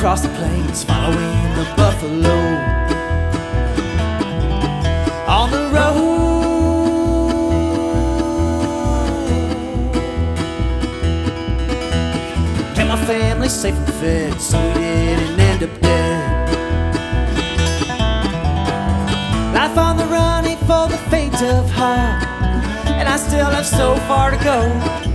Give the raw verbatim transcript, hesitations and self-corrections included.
across the plains, following the buffalo. On the road, kept my family safe and fed, so we didn't end up dead. Life on the run ain't for the faint of heart, and I still have so far to go.